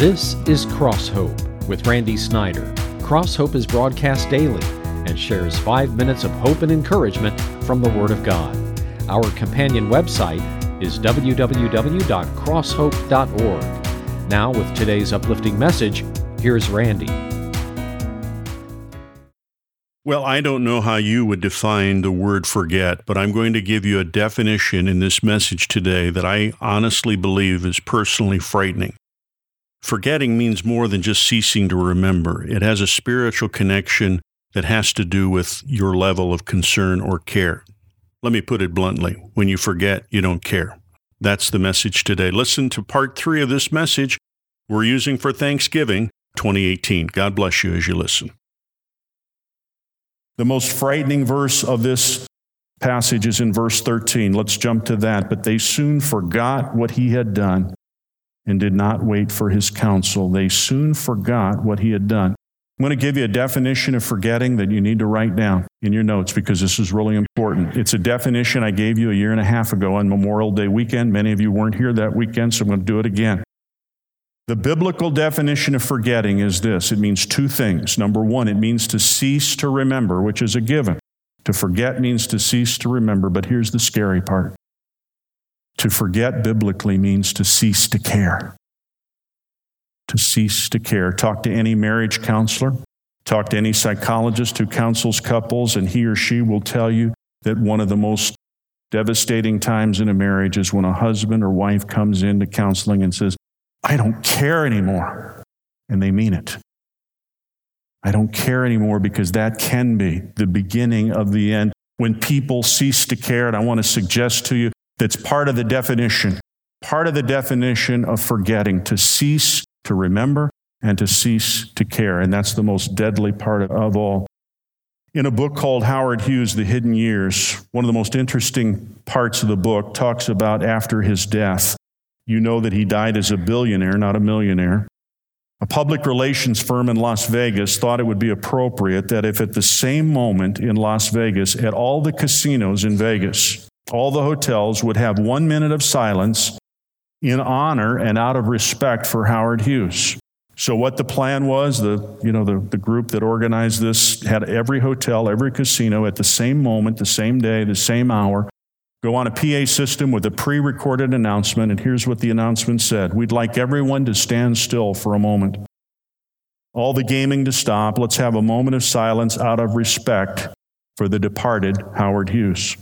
This is Cross Hope with Randy Snyder. Cross Hope is broadcast daily and shares 5 minutes of hope and encouragement from the Word of God. Our companion website is www.crosshope.org. Now, with today's uplifting message, here's Randy. Well, I don't know how you would define the word forget, but I'm going to give you a definition in this message today that I honestly believe is personally frightening. Forgetting means more than just ceasing to remember. It has a spiritual connection that has to do with your level of concern or care. Let me put it bluntly. When you forget, you don't care. That's the message today. Listen to part 3 of this message we're using for Thanksgiving 2018. God bless you as you listen. The most frightening verse of this passage is in verse 13. Let's jump to that. But they soon forgot what he had done and did not wait for his counsel. They soon forgot what he had done. I'm going to give you a definition of forgetting that you need to write down in your notes because this is really important. It's a definition I gave you a year and a half ago on Memorial Day weekend. Many of you weren't here that weekend, so I'm going to do it again. The biblical definition of forgetting is this. It means two things. Number one, it means to cease to remember, which is a given. To forget means to cease to remember, but here's the scary part. To forget biblically means to cease to care. To cease to care. Talk to any marriage counselor. Talk to any psychologist who counsels couples, and he or she will tell you that one of the most devastating times in a marriage is when a husband or wife comes into counseling and says, I don't care anymore. And they mean it. I don't care anymore, because that can be the beginning of the end. When people cease to care, and I want to suggest to you that's part of the definition of forgetting, to cease to remember and to cease to care. And that's the most deadly part of all. In a book called Howard Hughes, The Hidden Years, one of the most interesting parts of the book talks about after his death. You know that he died as a billionaire, not a millionaire. A public relations firm in Las Vegas thought it would be appropriate that if at the same moment in Las Vegas, at all the casinos in Vegas, all the hotels would have 1 minute of silence in honor and out of respect for Howard Hughes. So what the plan was, the group that organized this had every hotel, every casino at the same moment, the same day, the same hour, go on a PA system with a pre-recorded announcement, and here's what the announcement said. We'd like everyone to stand still for a moment. All the gaming to stop. Let's have a moment of silence out of respect for the departed Howard Hughes.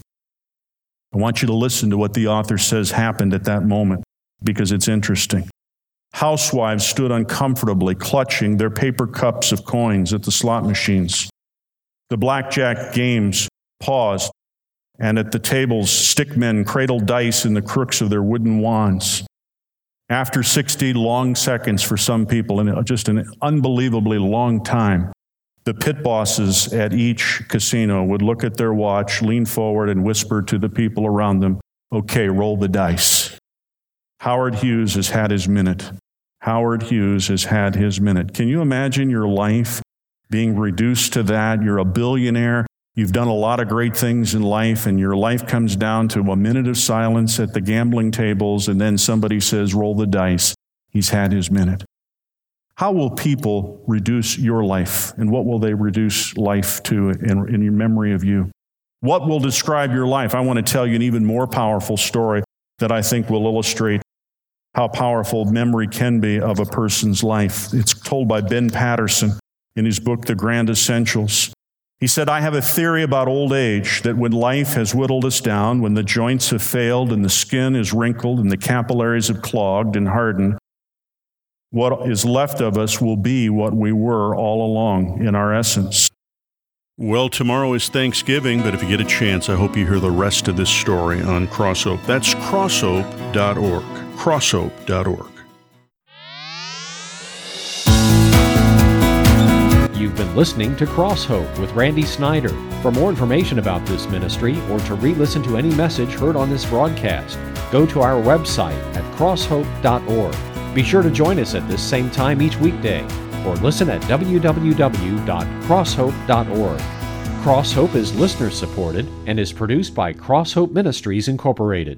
I want you to listen to what the author says happened at that moment, because it's interesting. Housewives stood uncomfortably, clutching their paper cups of coins at the slot machines. The blackjack games paused, and at the tables, stickmen cradled dice in the crooks of their wooden wands. After 60 long seconds for some people, and just an unbelievably long time, the pit bosses at each casino would look at their watch, lean forward, and whisper to the people around them, okay, roll the dice. Howard Hughes has had his minute. Howard Hughes has had his minute. Can you imagine your life being reduced to that? You're a billionaire. You've done a lot of great things in life, and your life comes down to a minute of silence at the gambling tables, and then somebody says, roll the dice. He's had his minute. How will people reduce your life, and what will they reduce life to in your memory of you? What will describe your life? I want to tell you an even more powerful story that I think will illustrate how powerful memory can be of a person's life. It's told by Ben Patterson in his book, The Grand Essentials. He said, I have a theory about old age that when life has whittled us down, when the joints have failed and the skin is wrinkled and the capillaries have clogged and hardened, what is left of us will be what we were all along in our essence. Well, tomorrow is Thanksgiving, but if you get a chance, I hope you hear the rest of this story on Cross Hope. That's crosshope.org. Crosshope.org. You've been listening to Cross Hope with Randy Snyder. For more information about this ministry or to re-listen to any message heard on this broadcast, go to our website at crosshope.org. Be sure to join us at this same time each weekday, or listen at www.crosshope.org. Cross Hope is listener-supported and is produced by Cross Hope Ministries, Incorporated.